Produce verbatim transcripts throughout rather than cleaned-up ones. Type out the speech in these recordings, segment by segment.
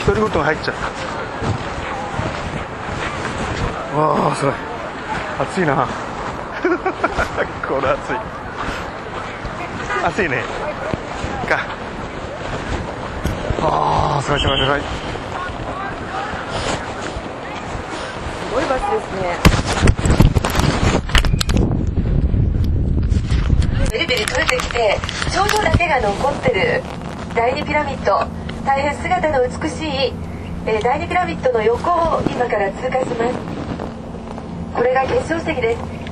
独り言が入っちゃった。わあすごい暑いなこれ暑い暑いねか。ああすごいすごいすごい。 すごいバスですね。ビリビリ取れてきて頂上だけが残ってる第二ピラミッド、大変姿の美しい、えー、第二ピラミッドの横を今から通過します。これが結晶石です。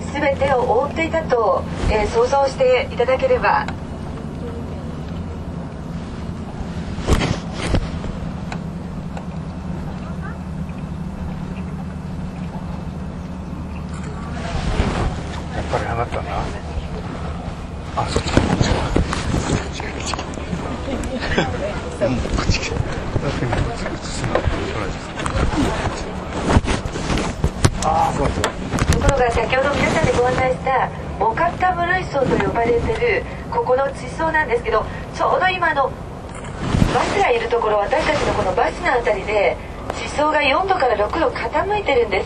全てを覆っていたと、えー、想像していただければ。 やっぱり上がったな。あ、そっちこっちか。うん、こっち来た。ああ、そうそう。 ところが先ほど皆さんにご案内したモカッタム類層と呼ばれてるここの地層なんですけど、ちょうど今のバスがいるところ、私たちのこのバスのあたりで地層がよんどからろくど傾いてるんです。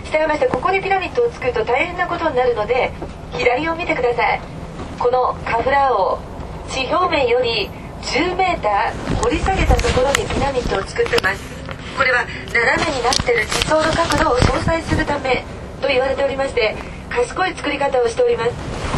したがいましてここにピラミッドを作ると大変なことになるので、左を見てください。このカフラーを地表面よりじゅうメーター掘り下げたところにピラミッドを作ってます。これは斜めになっている地層の角度を相殺するためと言われておりまして、賢い作り方をしております。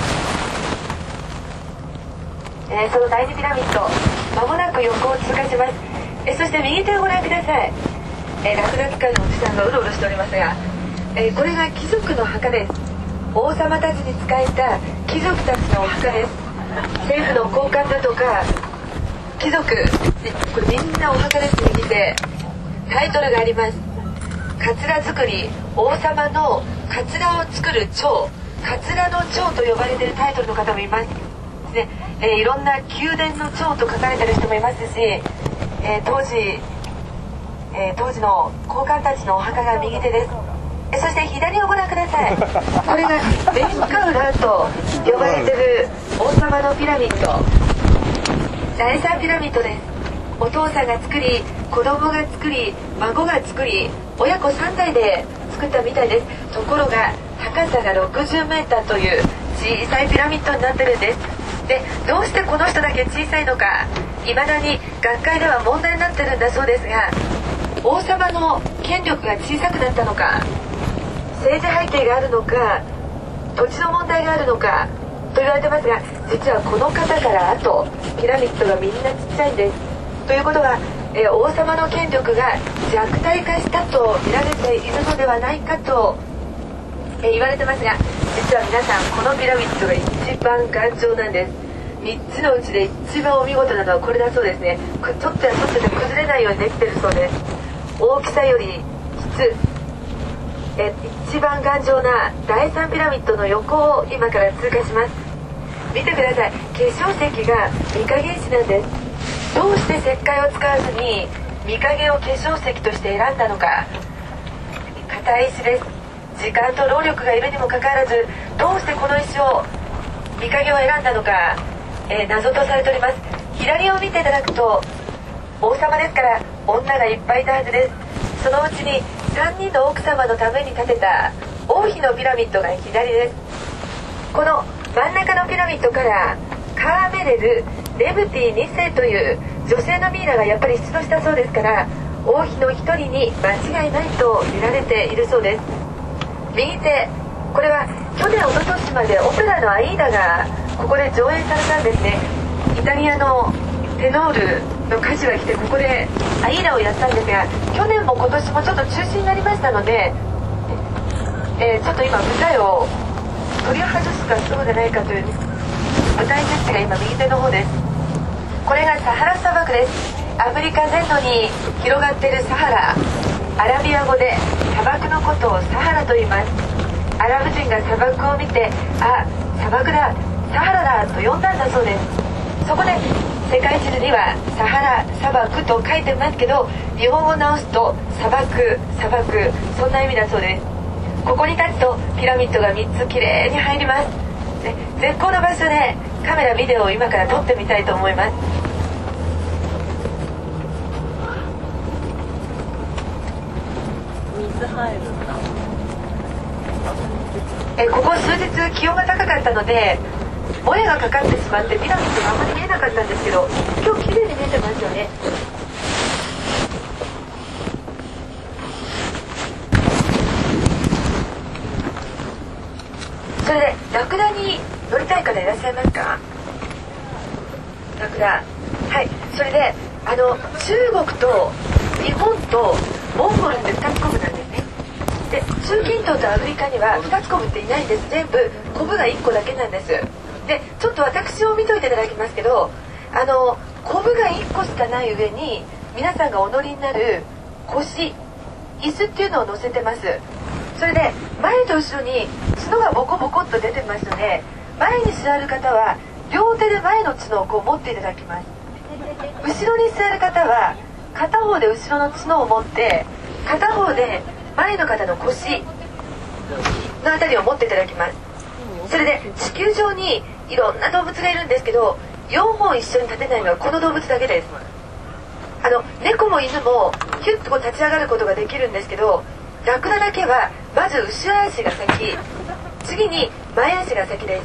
えー、その第二ピラミッドまもなく横を通過します。えー、そして右手をご覧ください。えー、ラクダ使いのおじさんがうろうろしておりますが、えー、これが貴族の墓です。王様たちに仕えた貴族たちのお墓です。政府の高官だとか貴族、これみんなお墓です。右手タイトルがあります。カツラ作り、王様のカツラを作る長、カツラの長と呼ばれているタイトルの方もいます、ねえー、いろんな宮殿の長と書かれている人もいますし、えー、当時、えー、当時の高官たちのお墓が右手です。えー、そして左をご覧ください。これがベンカウラと呼ばれている王様のピラミッド、第三ピラミッドです。お父さんが作り、子供が作り、孫が作り、親子さんだいで作ったみたいです。ところが高さがろくじゅうメーターという小さいピラミッドになってるんです。で、どうしてこの人だけ小さいのか、いまだに学会では問題になってるんだそうですが、王様の権力が小さくなったのか、政治背景があるのか、土地の問題があるのかと言われてますが、実はこの方からあとピラミッドがみんなちっちゃいんです。ということは、えー、王様の権力が弱体化したと見られているのではないかと、えー、言われてますが、実は皆さんこのピラミッドが一番頑丈なんです。みっつのうちで一番お見事なのはこれだそうですね。これ取っては取ってて崩れないようにできてるそうです。大きさより質、えー、一番頑丈な第三ピラミッドの横を今から通過します。見てください。結晶石が御影石なんです。どうして石灰を使わずに御影を化粧石として選んだのか。硬い石です。時間と労力がいるにもかかわらず、どうしてこの石を御影を選んだのか、えー、謎とされております。左を見ていただくと王様ですから女がいっぱいいたはずです。そのうちにさんにんの奥様のために建てた王妃のピラミッドが左です。この真ん中のピラミッドからカーメレル・レブティにせいという女性のミイラがやっぱり出土したそうですから、王妃の一人に間違いないと見られているそうです。右手、これは去年おととしまでオペラのアイーダがここで上演されたんですね。イタリアのテノールの歌手が来てここでアイーダをやったんですが、去年も今年もちょっと中止になりましたので、えー、ちょっと今舞台を取り外すかそうでないかという舞台設置が今右手の方です。これがサハラ砂漠です。アフリカ全土に広がっているサハラ、アラビア語で砂漠のことをサハラと言います。アラブ人が砂漠を見て、あ、砂漠だ、サハラだと呼んだんだそうです。そこで世界地図にはサハラ砂漠と書いてますけど、日本語を直すと砂漠砂漠、そんな意味だそうです。ここに立つとピラミッドがみっつきれいに入ります。ね、絶好の場所でカメラビデオを今から撮ってみたいと思います。 えここ数日気温が高かったのでもやがかかってしまってピラミッドがあまり見えなかったんですけど、今日綺麗に見えてますよね。それでラクダに乗りたい方いらっしゃいますか？ラクダ、はい。それであの中国と日本とモンゴルってふたつコブなんですね。で中近東とアフリカにはふたつコブっていないんです。全部コブがいっこだけなんです。でちょっと私を見といていただきますけど、あのコブがいっこしかない上に皆さんがお乗りになる腰椅子っていうのを乗せてます。それで前と後ろに角がボコボコっと出てますので、前に座る方は両手で前の角をこう持っていただきます。後ろに座る方は片方で後ろの角を持って片方で前の方の腰のあたりを持っていただきます。それで地球上にいろんな動物がいるんですけど、よんほん一緒に立てないのはこの動物だけです。あの猫も犬もキュッとこう立ち上がることができるんですけど、ラクダだけはまず後ろ足が先、次に前足が先です。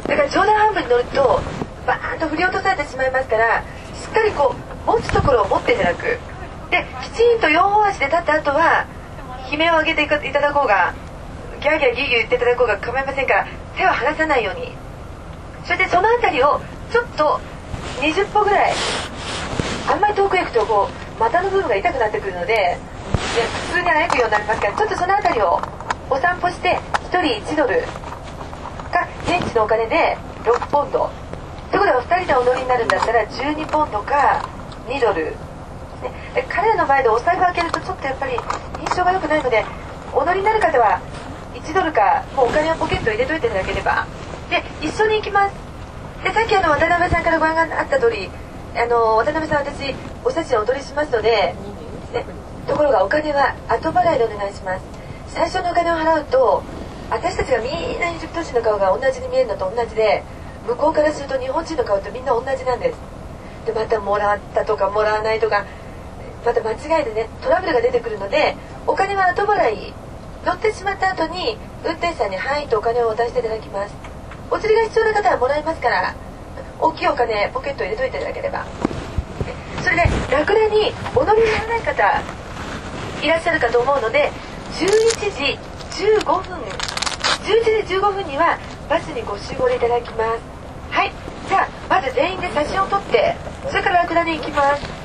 だから上段半分に乗るとバーンと振り落とされてしまいますから、しっかりこう持つところを持っていただく。できちんとよんほん足で立った後は悲鳴を上げていただこうがギャーギャーギューギュー言っていただこうが構いませんから、手を離さないように。そしてその辺りをちょっとにじゅっぽぐらい、あんまり遠くへ行くとこう股の部分が痛くなってくるので、で普通に歩くようになりますから、ちょっとその辺りをお散歩してひとりいちドルか現地のお金でろくポンドということはふたりでお乗りになるんだったらじゅうにポンドかにドル、ね、で彼らの前でお財布開けるとちょっとやっぱり印象が良くないので、お乗りになる方はいちドルかもうお金をポケット入れといていただければ。で一緒に行きます。でさっきあの渡辺さんからご案があった通り、あの渡辺さん私お写真をお撮りしますので、ね、ところがお金は後払いでお願いします。最初のお金を払うと私たちがみんなエジプト人の顔が同じに見えるのと同じで、向こうからすると日本人の顔ってみんな同じなんです。でまたもらったとかもらわないとかまた間違いでねトラブルが出てくるので、お金は後払い、乗ってしまった後に運転手さんにはいとお金を渡していただきます。お釣りが必要な方はもらいますから、大きいお金ポケット入れといていただければ。それでラクダにお乗りにならない方いらっしゃるかと思うので、じゅういちじじゅうごふんじゅういちじじゅうごふんにはバスにご集合でいただきます。はい、じゃあまず全員で写真を撮って、それからラクダに行きます。